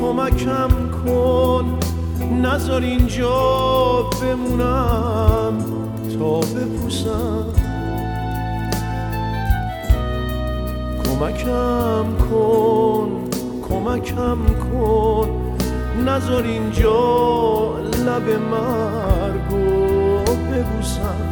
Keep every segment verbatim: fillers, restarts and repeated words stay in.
کمکم کن نذار اینجا بمونم تا بپوسم. کمکم کن کمکم کن نذار اینجا لب مرگو ببوسم.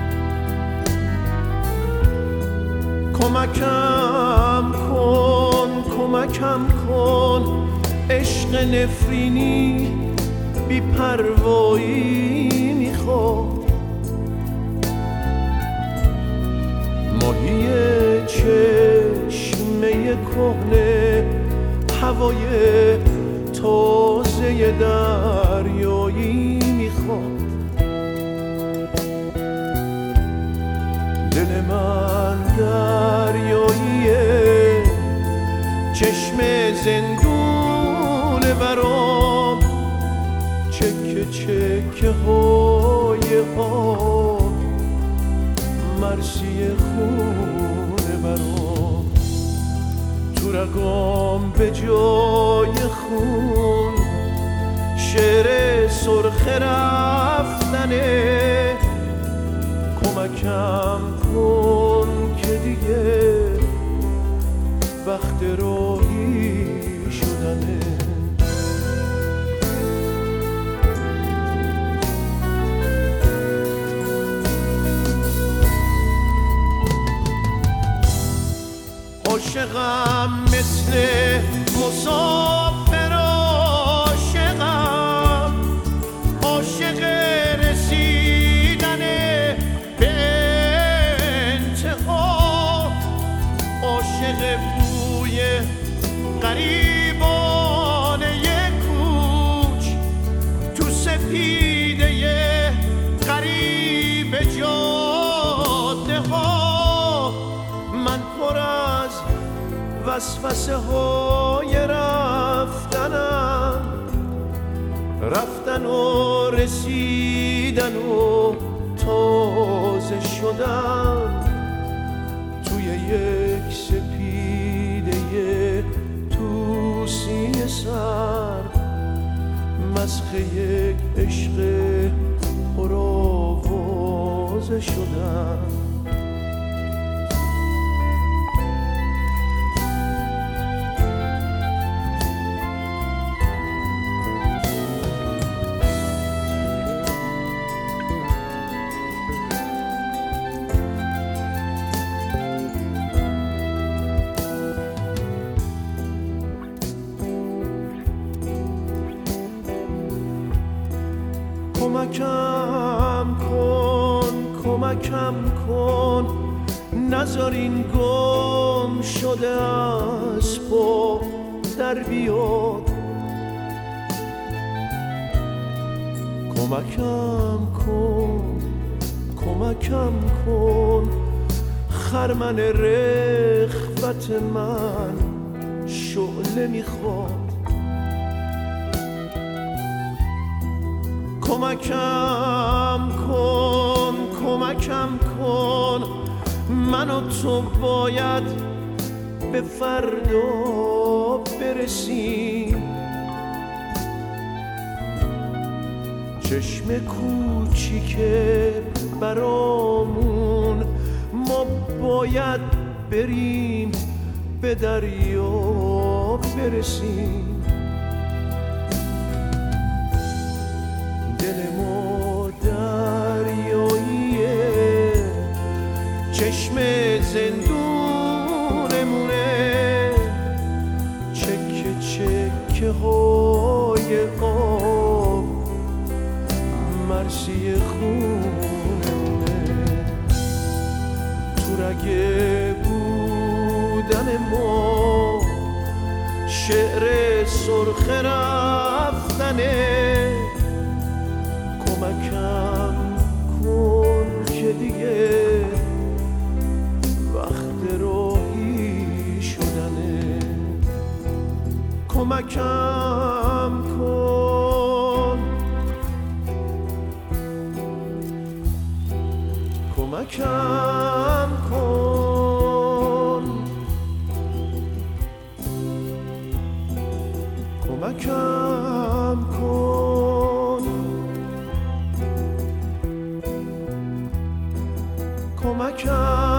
کمکم کن کمکم کن عشق نفرینی بی پروایی میخواد. ماهی چشمه کهنه هوای تازه دریایی میخواد. دل من دریاییه چشم زندونه برام چکه چکه های آب مرسی خونه برام. تو رگام به جای خون شعر سرخ رفتنه. کمکم کن که دیگه وقت راهی شدنه. عاشقم مثل مسافر عاشقم عاشق رسیدن به انتها. عاشق بوی غریبانه کوچ تو سپیده غریب جاده ها. من پر از وسوسه های رفتنم رفتن و رسیدن و تازه شدن توی یک سپیده توسی سر مسخ یک عشق پرآوازه شدن. کمکم کن کمکم کن نذار این گم شده از پا در بیاد. کمکم کن کمکم کن خرمن رغبت من شعله میخواد. کمکم کن کمکم کن من و تو باید به فردا برسیم. چشم کوچیک برامون ما باید بریم به دریا برسیم. دل ما دریاییه چشم زندونمونه چکه چکه های آب مرسی خونمونه. تو رگه بودن ما شعر سرخ رفتنه. کمکم کن که دیگه وقت راهی شدنه. کمکم کن کمکم کن کمکم کمکم کن کمکم